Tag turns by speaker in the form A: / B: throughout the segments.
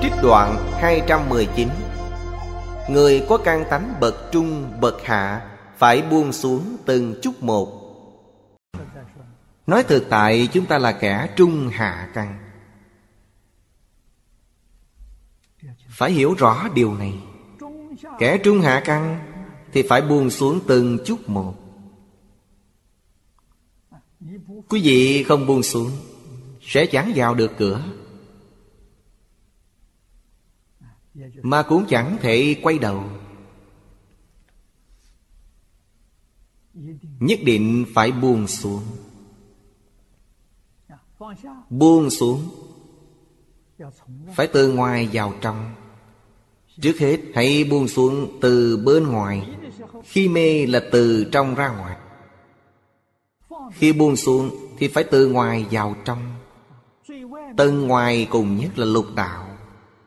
A: Trích đoạn 219. Người có căn tánh bậc trung bậc hạ phải buông xuống từng chút một. Nói thực tại chúng ta là kẻ trung hạ căn. Phải hiểu rõ điều này. Kẻ trung hạ căn thì phải buông xuống từng chút một. Quý vị không buông xuống sẽ chẳng vào được cửa, mà cũng chẳng thể quay đầu. Nhất định phải buông xuống. Buông xuống phải từ ngoài vào trong. Trước hết hãy buông xuống từ bên ngoài. Khi mê là từ trong ra ngoài. Khi buông xuống thì phải từ ngoài vào trong. Tầng ngoài cùng nhất là lục đạo.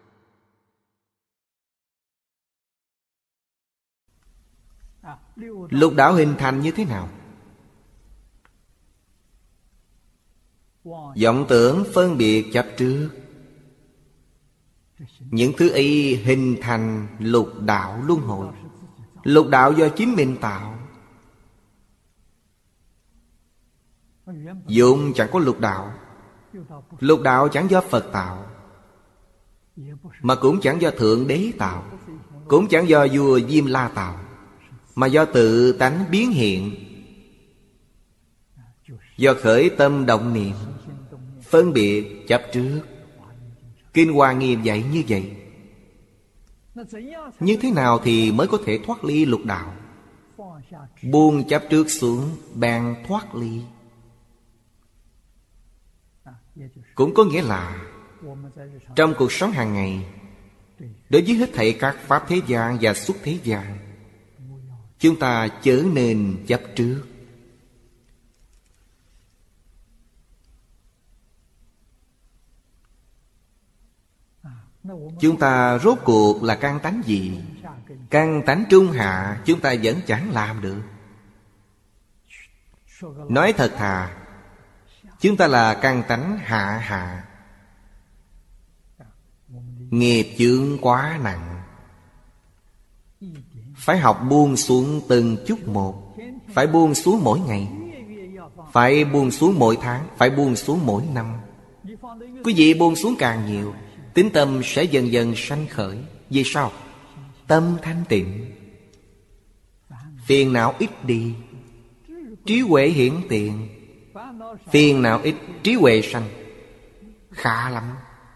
A: Lục đạo hình thành như thế nào? Vọng tưởng phân biệt chấp trước. Những thứ ấy hình thành lục đạo luân hồi. Lục đạo do chính mình tạo. Vốn chẳng có lục đạo. Lục đạo chẳng do Phật tạo, mà cũng chẳng do Thượng Đế tạo, cũng chẳng do vua Diêm La tạo, mà do tự tánh biến hiện. Do khởi tâm động niệm, phân biệt chấp trước. Kinh Hoa Nghiêm dạy như vậy. Như thế nào thì mới có thể thoát ly lục đạo? Buông chấp trước xuống bèn thoát ly. Cũng có nghĩa là trong cuộc sống hàng ngày, đối với hết thảy các pháp thế gian và xuất thế gian, chúng ta chớ nên chấp trước. Chúng ta rốt cuộc là căn tánh gì? Căn tánh trung hạ chúng ta vẫn chẳng làm được. Nói thật thà, chúng ta là căn tánh hạ hạ. Nghiệp chướng quá nặng. Phải học buông xuống từng chút một. Phải buông xuống mỗi ngày. Phải buông xuống mỗi tháng. Phải buông xuống mỗi năm. Quý vị buông xuống càng nhiều, tín tâm sẽ dần dần sanh khởi. Vì sao? Tâm thanh tịnh, phiền não ít đi, trí huệ hiển tiền. Phiền não ít, trí huệ sanh. Khá lắm.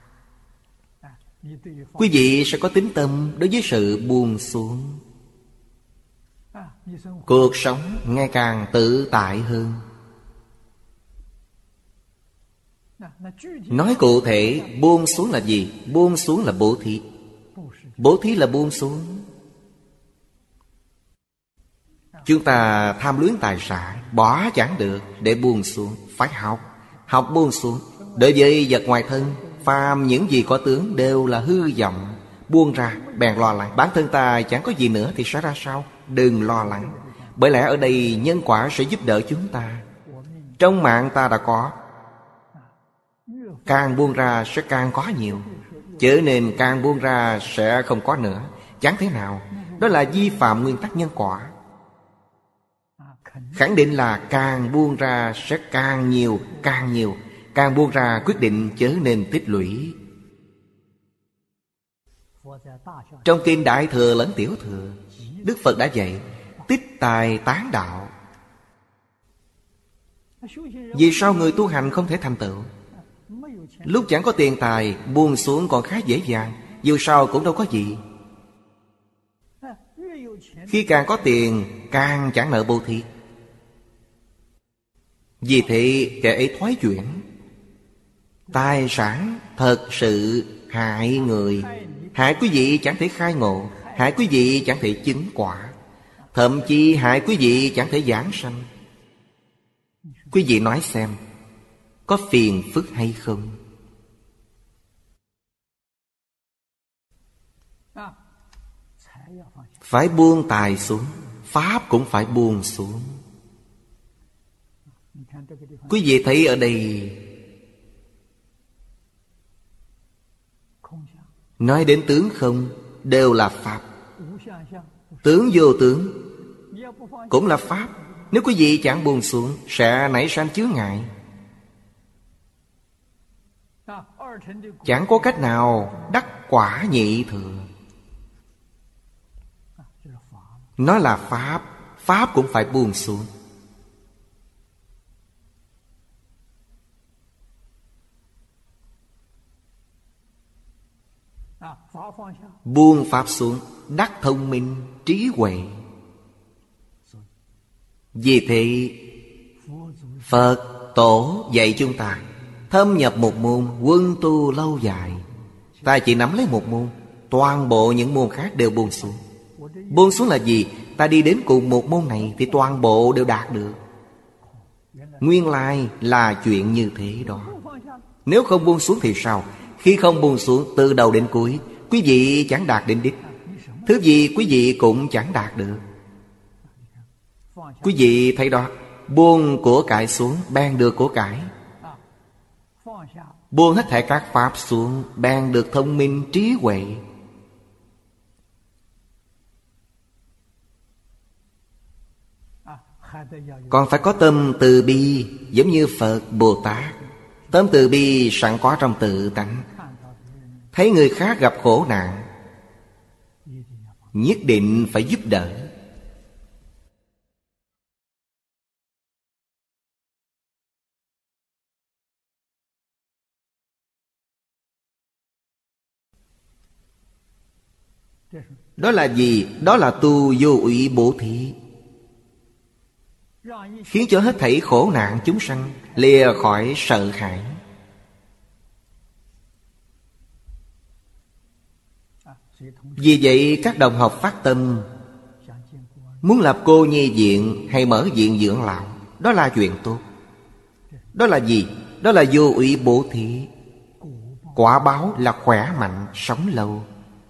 A: Quý vị sẽ có tín tâm đối với sự buông xuống. Cuộc sống ngày càng tự tại hơn. Nói cụ thể, buông xuống là gì? Buông xuống là bố thí. Bố thí là buông xuống. Chúng ta tham luyến tài sản, bỏ chẳng được. Để buông xuống, phải học. Học buông xuống. Đối với vật ngoài thân, phàm những gì có tướng đều là hư vọng. Buông ra, bèn lo lắng. Bản thân ta chẳng có gì nữa thì sẽ ra sao? Đừng lo lắng. Bởi lẽ ở đây nhân quả sẽ giúp đỡ chúng ta. Trong mạng ta đã có. Càng buông ra sẽ càng có nhiều. Chớ nên càng buông ra sẽ không có nữa. Chẳng thế nào. Đó là vi phạm nguyên tắc nhân quả. Khẳng định là càng buông ra sẽ càng nhiều, càng nhiều. Càng buông ra quyết định chớ nên tích lũy. Trong kinh Đại Thừa lẫn Tiểu Thừa, Đức Phật đã dạy tích tài tán đạo. Vì sao người tu hành không thể thành tựu? Lúc chẳng có tiền tài, buông xuống còn khá dễ dàng. Dù sao cũng đâu có gì. Khi càng có tiền, càng chẳng nợ bố thí. Vì thế kẻ ấy thoái chuyển. Tài sản thật sự hại người. Hại quý vị chẳng thể khai ngộ. Hại quý vị chẳng thể chứng quả. Thậm chí hại quý vị chẳng thể giảng sanh. Quý vị nói xem, có phiền phức hay không? Phải buông tài xuống. Pháp cũng phải buông xuống. Quý vị thấy ở đây Nói đến tướng không, đều là Pháp. Tướng vô tướng cũng là Pháp. Nếu quý vị chẳng buông xuống, sẽ nảy sanh chướng ngại. Chẳng có cách nào đắc quả nhị thừa. Nó là Pháp. Pháp cũng phải buông xuống. Buông Pháp xuống, đắc thông minh, trí huệ. Vì thế Phật Tổ dạy chúng ta thâm nhập một môn, quân tu lâu dài. Ta chỉ nắm lấy một môn, toàn bộ những môn khác đều buông xuống. Buông xuống là gì? Ta đi đến cùng một môn này thì toàn bộ đều đạt được. Nguyên lai là chuyện như thế đó. Nếu không buông xuống thì sao? Khi không buông xuống từ đầu đến cuối, quý vị chẳng đạt đến đích. Thứ gì quý vị cũng chẳng đạt được. Quý vị thấy đó, buông của cải xuống, ban được của cải. Buông hết thảy các pháp xuống, ban được thông minh trí huệ. Còn phải có tâm từ bi, giống như Phật Bồ Tát. Tâm từ bi sẵn có trong tự tánh. Thấy người khác gặp khổ nạn, nhất định phải giúp đỡ. Đó là gì? Đó là tu vô ủy bố thí, khiến cho hết thảy khổ nạn chúng sanh lìa khỏi sợ hãi. Vì vậy các đồng học phát tâm muốn lập cô nhi viện hay mở viện dưỡng lão, đó là chuyện tốt. Đó là gì? Đó là vô ủy bố thí. Quả báo là khỏe mạnh, sống lâu.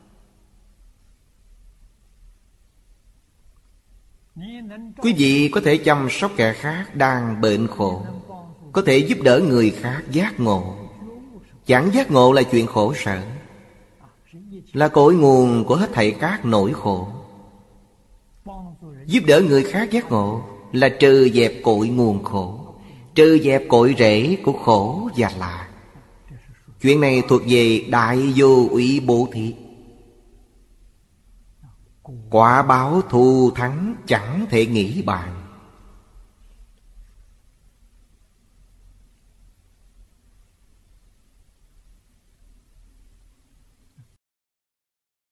A: Quý vị có thể chăm sóc kẻ khác đang bệnh khổ, có thể giúp đỡ người khác giác ngộ. Chẳng giác ngộ là chuyện khổ sở, là cội nguồn của hết thảy các nỗi khổ. Giúp đỡ người khác giác ngộ là trừ dẹp cội nguồn khổ, trừ dẹp cội rễ của khổ và lạc. Chuyện này thuộc về đại vô ủy bố thí. Quả báo thù thắng chẳng thể nghĩ bàn.